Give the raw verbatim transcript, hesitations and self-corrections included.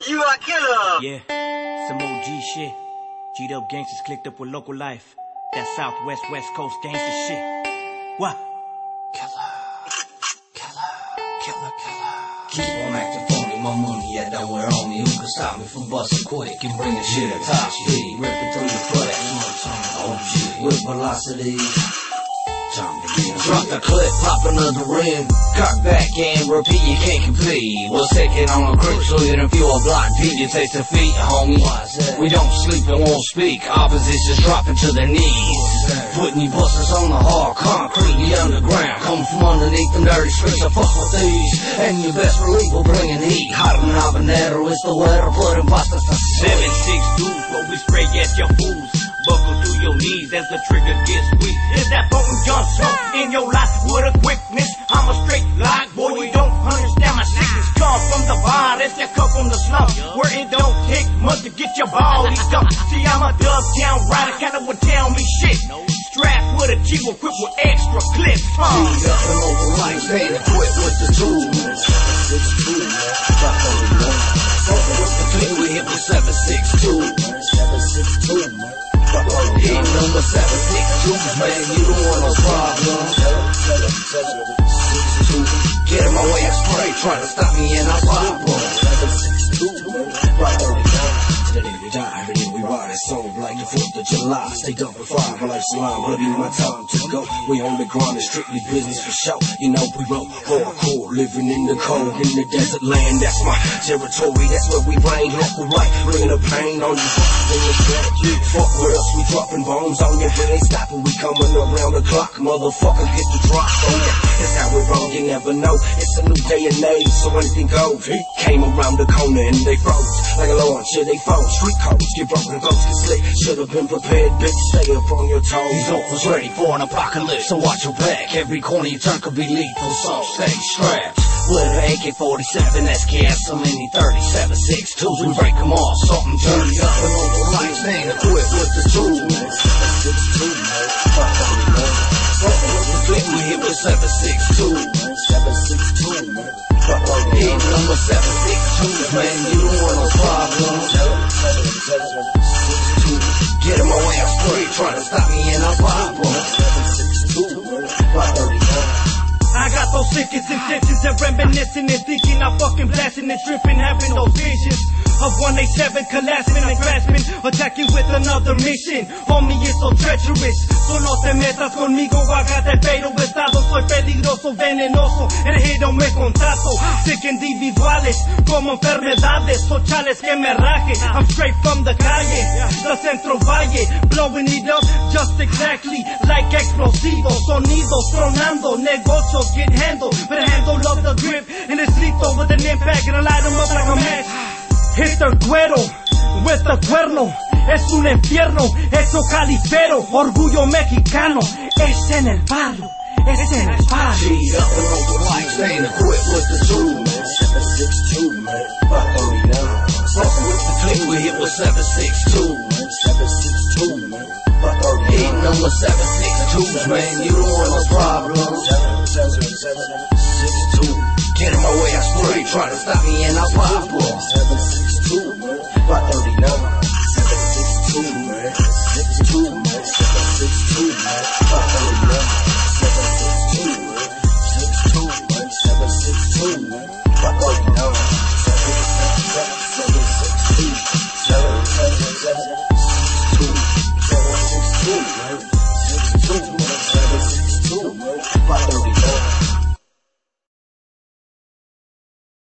You are killer. Yeah, some O G shit. G'd up gangsters clicked up with local life. That Southwest West Coast gangster shit. What? Killer, killer, killer, killer. Keep on acting phony, my money, yeah, don't wear on me. Who can stop me from busting quick and bringing shit at top speed? Ripping through your flesh. O G with velocity. Drop the clip, pop another rim. Cut back and repeat, you can't compete. We'll take it on a creep so you don't feel a blind beat. You take defeat, homie. We don't sleep and won't speak. Opposition's dropping to their knees. Putting you busters on the hard concrete, the underground. Come from underneath them dirty streets, I fuck with these. And you best believe we're bringing heat. Hotter than habanero, it's the weather, blood and pasta for Seven, six dudes, but we spray at your fools. Buckle to your knees as the trigger gets weak. Is that potent gun smoke in your life with a quickness? I'm a straight lie, boy, you don't understand my sickness. Come from the virus that come from the slum, where it don't take much to get your body dumped. See, I'm a dub-town rider, kinda would tell me shit. Strapped with a G, equipped with extra clips. Uh. G'd up and over like staying equipped with the tools. We hit with seven six two. Hit number seven six two, man, you don't want no problems. Get in my way, I spray, trying to stop me and I pop them. Every day we ride it so like the fourth of July. Stay up and fire, my life's line, but it be my time to go. We on the grind, it's strictly business for show. You know we roll hardcore, living in the cold, in the desert land. That's my territory, that's where we reign. Local right, bringing the pain on you. Fuck with us, we dropping bombs on you. We ain't stopping, we coming around the clock. Motherfucker, get the drop on ya. That's how we roll, you never know. It's a new day and age, so anything goes. He came around the corner and they froze like a launch. Yeah, they froze. Street codes get broken, ghosts get slick. Should've been prepared, bitch. Stay up on your toes. These uncles ready for an apocalypse, so watch your back. Every corner you turn could be lethal, so stay strapped. With an A K forty-seven, S K S, so many thirty-seven six twos, we break them all, something dirty up and over like staying equipped with the tools. We hit with seven six two. Hit number seven six two, man, you don't want no problems. Get in my way, I spray, trying to stop me and I pop them. I got those sickest intentions and reminiscing and thinking I'm fucking blasting and tripping, having those visions of one eighty-seven collapsing and grasping, attacking with another mission. Homie, it's so treacherous, so no te metas conmigo. I got that fatal estado, soy peligroso, venenoso, el hate no me contacto. Sick individuales, como enfermedades sociales que me raje. I'm straight from the calle, the Centro Valle, blowing it up just exactly like explosivos. Sonidos tronando, negocios get handled, but I handle of the grip and it's lethal with an impact and I light them up like a match. Hit the cuero with the cuerno, es un infierno, eso califero, orgullo mexicano, es en el barrio, es en el barrio. G'd up and over like staying equipped with the tools. seven six two, man, five thirty-nine. Fucking with the click, we hit with seven six two. seven six two, man, five thirty-nine. Hit number seven six twos, man, you don't want no problems. seven six two. Get in my way, I spray, try to stop me and I pop them. seven six two, man, five thirty-nine. seven six two, man, six two, man, seven six two, man, five thirty-nine. seven six two, man, six two, man, seven six two, man, five thirty-nine. seven six two, seven six two, seven seven seven.